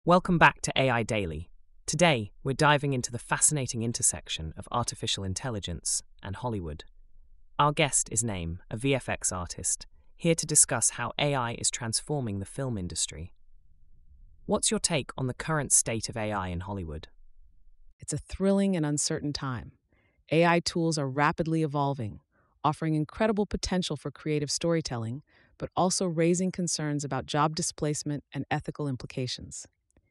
Welcome back to AI Daily. Today, we're diving into the fascinating intersection of artificial intelligence and Hollywood. Our guest is Naeem, a VFX artist, here to discuss how AI is transforming the film industry. What's your take on the current state of AI in Hollywood? It's a thrilling and uncertain time. AI tools are rapidly evolving, offering incredible potential for creative storytelling, but also raising concerns about job displacement and ethical implications.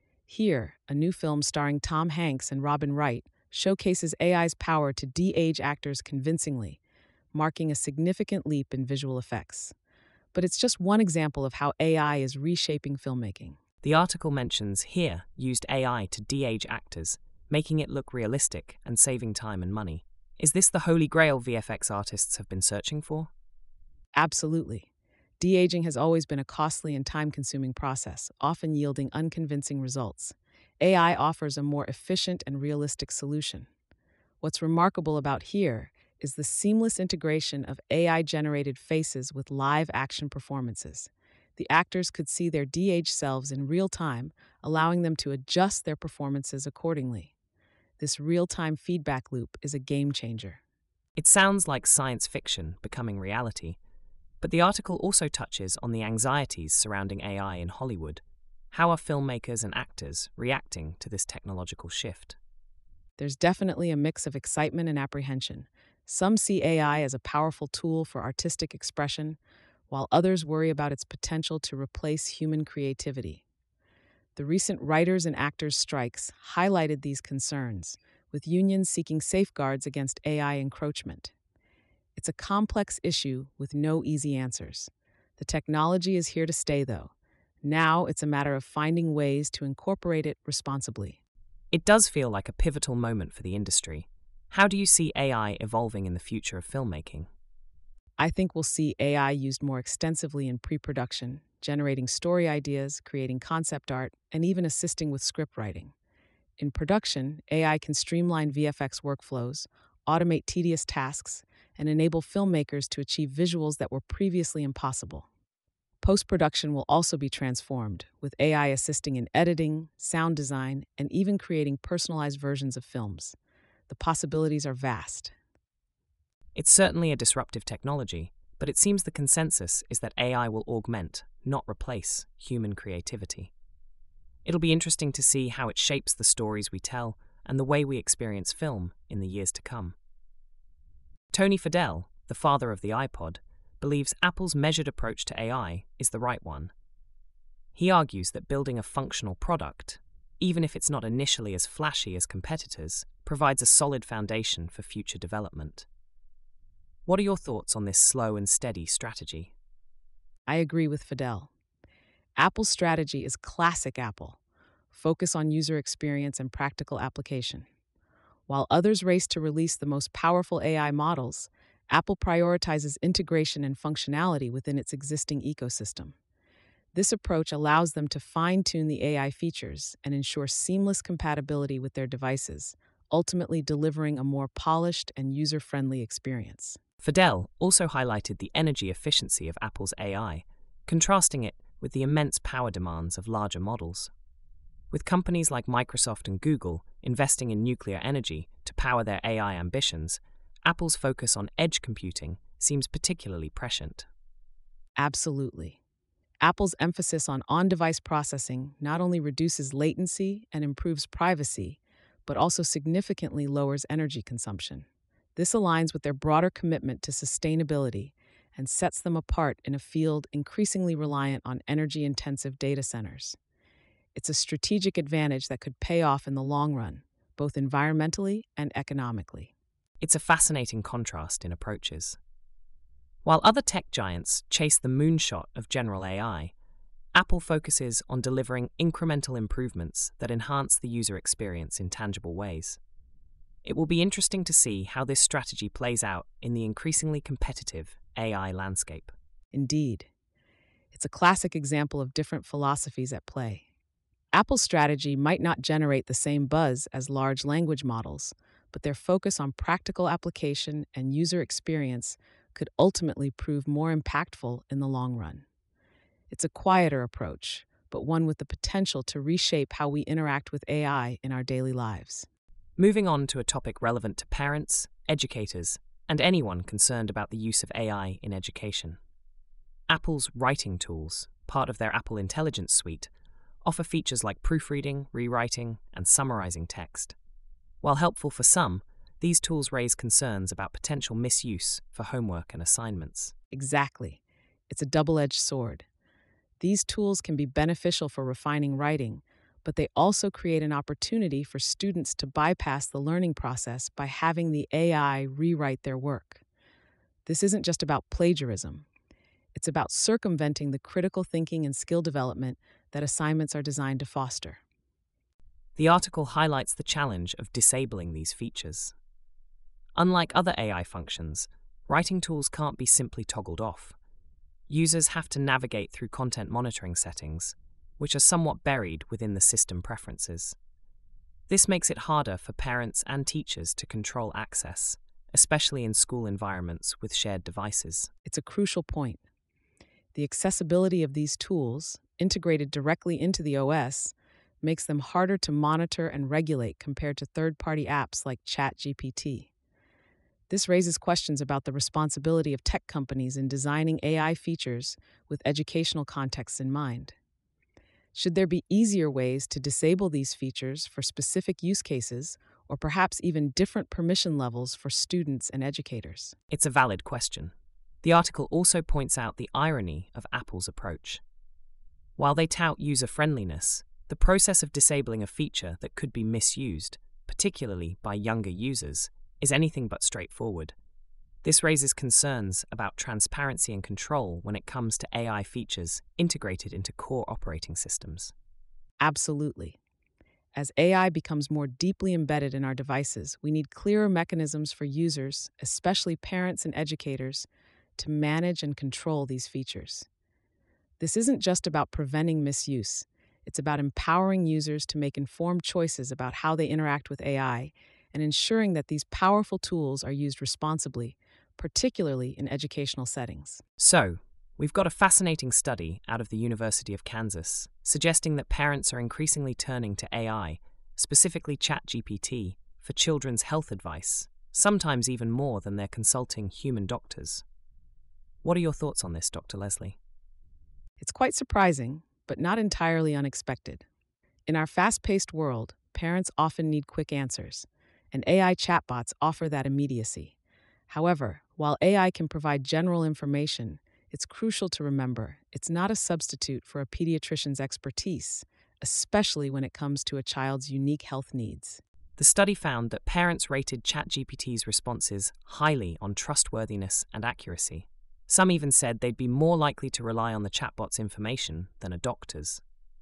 Here, a new film starring Tom Hanks and Robin Wright showcases AI's power to de-age actors convincingly, marking a significant leap in visual effects. But it's just one example of how AI is reshaping filmmaking. The article mentions here used AI to de-age actors, making it look realistic and saving time and money. Is this the holy grail VFX artists have been searching for? Absolutely. De-aging has always been a costly and time-consuming process, often yielding unconvincing results. AI offers a more efficient and realistic solution. What's remarkable about here is the seamless integration of AI-generated faces with live-action performances. The actors could see their de-aged selves in real time, allowing them to adjust their performances accordingly. This real-time feedback loop is a game changer. It sounds like science fiction becoming reality, but the article also touches on the anxieties surrounding AI in Hollywood. How are filmmakers and actors reacting to this technological shift? There's definitely a mix of excitement and apprehension. Some see AI as a powerful tool for artistic expression, while others worry about its potential to replace human creativity. The recent writers and actors strikes highlighted these concerns, with unions seeking safeguards against AI encroachment. It's a complex issue with no easy answers. The technology is here to stay, though. Now it's a matter of finding ways to incorporate it responsibly. It does feel like a pivotal moment for the industry. How do you see AI evolving in the future of filmmaking? I think we'll see AI used more extensively in pre-production, generating story ideas, creating concept art, and even assisting with script writing. In production, AI can streamline VFX workflows, automate tedious tasks, and enable filmmakers to achieve visuals that were previously impossible. Post-production will also be transformed, with AI assisting in editing, sound design, and even creating personalized versions of films. The possibilities are vast. It's certainly a disruptive technology, but it seems the consensus is that AI will augment, not replace, human creativity. It'll be interesting to see how it shapes the stories we tell and the way we experience film in the years to come. Tony Fadell, the father of the iPod, believes Apple's measured approach to AI is the right one. He argues that building a functional product, even if it's not initially as flashy as competitors, provides a solid foundation for future development. What are your thoughts on this slow and steady strategy? I agree with Fidel. Apple's strategy is classic Apple: focus on user experience and practical application. While others race to release the most powerful AI models, Apple prioritizes integration and functionality within its existing ecosystem. This approach allows them to fine-tune the AI features and ensure seamless compatibility with their devices, ultimately delivering a more polished and user-friendly experience. Fadell also highlighted the energy efficiency of Apple's AI, contrasting it with the immense power demands of larger models. With companies like Microsoft and Google investing in nuclear energy to power their AI ambitions, Apple's focus on edge computing seems particularly prescient. Absolutely. Apple's emphasis on on-device processing not only reduces latency and improves privacy, but also significantly lowers energy consumption. This aligns with their broader commitment to sustainability and sets them apart in a field increasingly reliant on energy-intensive data centers. It's a strategic advantage that could pay off in the long run, both environmentally and economically. It's a fascinating contrast in approaches. While other tech giants chase the moonshot of general AI, Apple focuses on delivering incremental improvements that enhance the user experience in tangible ways. It will be interesting to see how this strategy plays out in the increasingly competitive AI landscape. Indeed, it's a classic example of different philosophies at play. Apple's strategy might not generate the same buzz as large language models, but their focus on practical application and user experience could ultimately prove more impactful in the long run. It's a quieter approach, but one with the potential to reshape how we interact with AI in our daily lives. Moving on to a topic relevant to parents, educators, and anyone concerned about the use of AI in education. Apple's writing tools, part of their Apple Intelligence suite, offer features like proofreading, rewriting, and summarizing text. While helpful for some, these tools raise concerns about potential misuse for homework and assignments. Exactly. It's a double-edged sword. These tools can be beneficial for refining writing, but they also create an opportunity for students to bypass the learning process by having the AI rewrite their work. This isn't just about plagiarism. It's about circumventing the critical thinking and skill development that assignments are designed to foster. The article highlights the challenge of disabling these features. Unlike other AI functions, writing tools can't be simply toggled off. Users have to navigate through content monitoring settings, which are somewhat buried within the system preferences. This makes it harder for parents and teachers to control access, especially in school environments with shared devices. It's a crucial point. The accessibility of these tools, integrated directly into the OS, makes them harder to monitor and regulate compared to third-party apps like ChatGPT. This raises questions about the responsibility of tech companies in designing AI features with educational contexts in mind. Should there be easier ways to disable these features for specific use cases, or perhaps even different permission levels for students and educators? It's a valid question. The article also points out the irony of Apple's approach. While they tout user-friendliness, the process of disabling a feature that could be misused, particularly by younger users, is anything but straightforward. This raises concerns about transparency and control when it comes to AI features integrated into core operating systems. Absolutely. As AI becomes more deeply embedded in our devices, we need clearer mechanisms for users, especially parents and educators, to manage and control these features. This isn't just about preventing misuse. It's about empowering users to make informed choices about how they interact with AI and ensuring that these powerful tools are used responsibly, particularly in educational settings. So, we've got a fascinating study out of the University of Kansas suggesting that parents are increasingly turning to AI, specifically ChatGPT, for children's health advice, sometimes even more than they're consulting human doctors. What are your thoughts on this, Dr. Leslie? It's quite surprising, but not entirely unexpected. In our fast-paced world, parents often need quick answers, and AI chatbots offer that immediacy. However, while AI can provide general information, it's crucial to remember it's not a substitute for a pediatrician's expertise, especially when it comes to a child's unique health needs. The study found that parents rated ChatGPT's responses highly on trustworthiness and accuracy. Some even said they'd be more likely to rely on the chatbot's information than a doctor's.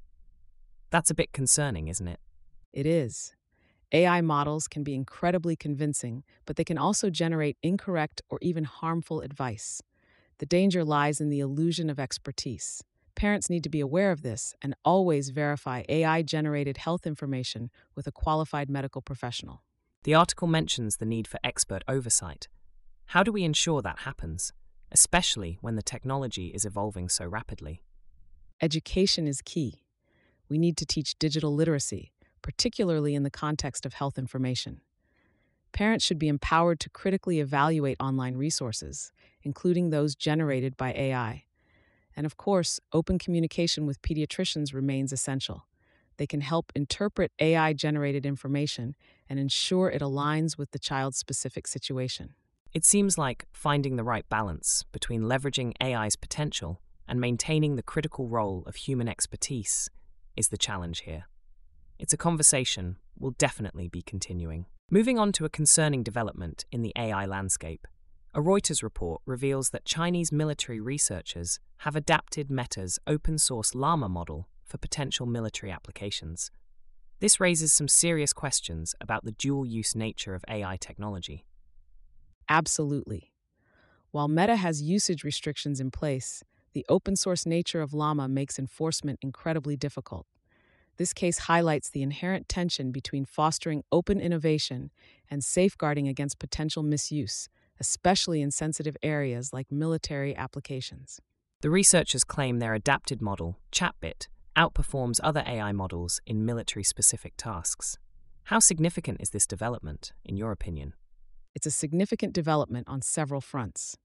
That's a bit concerning, isn't it? It is. AI models can be incredibly convincing, but they can also generate incorrect or even harmful advice. The danger lies in the illusion of expertise. Parents need to be aware of this and always verify AI-generated health information with a qualified medical professional. The article mentions the need for expert oversight. How do we ensure that happens, especially when the technology is evolving so rapidly? Education is key. We need to teach digital literacy, particularly in the context of health information. Parents should be empowered to critically evaluate online resources, including those generated by AI. And of course, open communication with pediatricians remains essential. They can help interpret AI-generated information and ensure it aligns with the child's specific situation. It seems like finding the right balance between leveraging AI's potential and maintaining the critical role of human expertise is the challenge here. It's a conversation we'll definitely be continuing. Moving on to a concerning development in the AI landscape, a Reuters report reveals that Chinese military researchers have adapted Meta's open-source Llama model for potential military applications. This raises some serious questions about the dual-use nature of AI technology. Absolutely. While Meta has usage restrictions in place, the open-source nature of Llama makes enforcement incredibly difficult. This case highlights the inherent tension between fostering open innovation and safeguarding against potential misuse, especially in sensitive areas like military applications. The researchers claim their adapted model, ChatBit, outperforms other AI models in military-specific tasks. How significant is this development, in your opinion? It's a significant development on several fronts.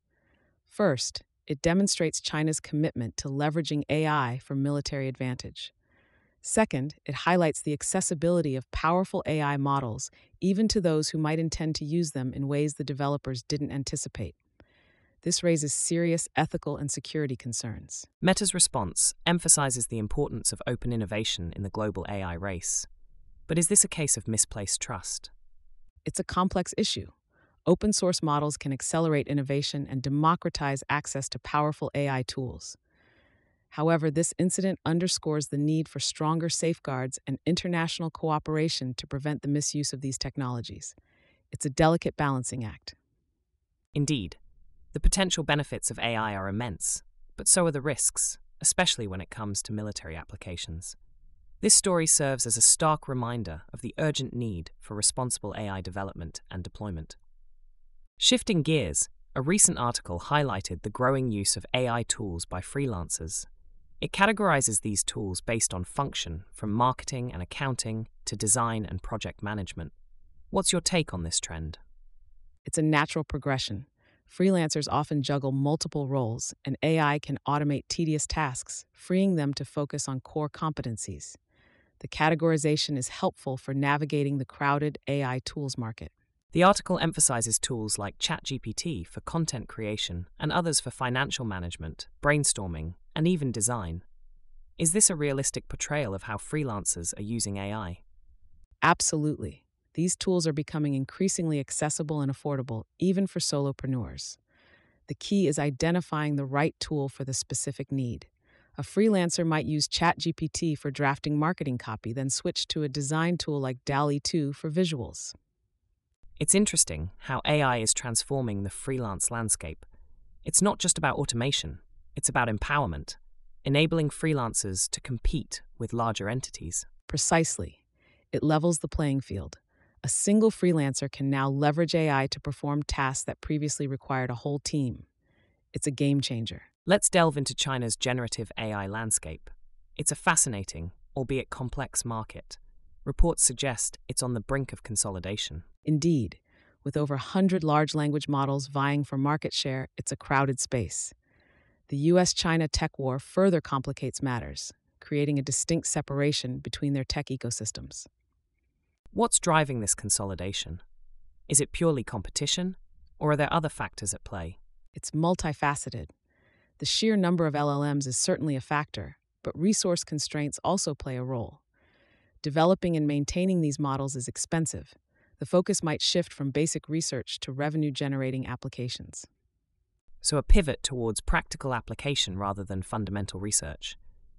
First, it demonstrates China's commitment to leveraging AI for military advantage. Second, it highlights the accessibility of powerful AI models, even to those who might intend to use them in ways the developers didn't anticipate. This raises serious ethical and security concerns. Meta's response emphasizes the importance of open innovation in the global AI race. But is this a case of misplaced trust? It's a complex issue. Open source models can accelerate innovation and democratize access to powerful AI tools. However, this incident underscores the need for stronger safeguards and international cooperation to prevent the misuse of these technologies. It's a delicate balancing act. Indeed, the potential benefits of AI are immense, but so are the risks, especially when it comes to military applications. This story serves as a stark reminder of the urgent need for responsible AI development and deployment. Shifting gears, a recent article highlighted the growing use of AI tools by freelancers. It categorizes these tools based on function, from marketing and accounting to design and project management. What's your take on this trend? It's a natural progression. Freelancers often juggle multiple roles, and AI can automate tedious tasks, freeing them to focus on core competencies. The categorization is helpful for navigating the crowded AI tools market. The article emphasizes tools like ChatGPT for content creation and others for financial management, brainstorming, and even design. Is this a realistic portrayal of how freelancers are using AI? Absolutely. These tools are becoming increasingly accessible and affordable, even for solopreneurs. The key is identifying the right tool for the specific need. A freelancer might use ChatGPT for drafting marketing copy, then switch to a design tool like DALL-E 2 for visuals. It's interesting how AI is transforming the freelance landscape. It's not just about automation, it's about empowerment, enabling freelancers to compete with larger entities. Precisely. It levels the playing field. A single freelancer can now leverage AI to perform tasks that previously required a whole team. It's a game changer. Let's delve into China's generative AI landscape. It's a fascinating, albeit complex market. Reports suggest it's on the brink of consolidation. Indeed, with over 100 large language models vying for market share, it's a crowded space. The US-China tech war further complicates matters, creating a distinct separation between their tech ecosystems. What's driving this consolidation? Is it purely competition, or are there other factors at play? It's multifaceted. The sheer number of LLMs is certainly a factor, but resource constraints also play a role. Developing and maintaining these models is expensive. The focus might shift from basic research to revenue-generating applications. So a pivot towards practical application rather than fundamental research.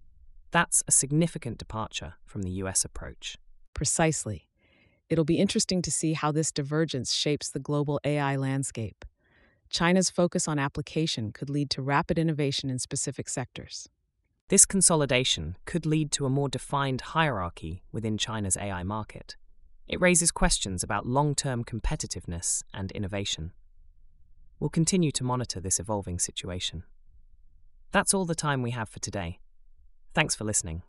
That's a significant departure from the US approach. Precisely. It'll be interesting to see how this divergence shapes the global AI landscape. China's focus on application could lead to rapid innovation in specific sectors. This consolidation could lead to a more defined hierarchy within China's AI market. It raises questions about long-term competitiveness and innovation. We'll continue to monitor this evolving situation. That's all the time we have for today. Thanks for listening.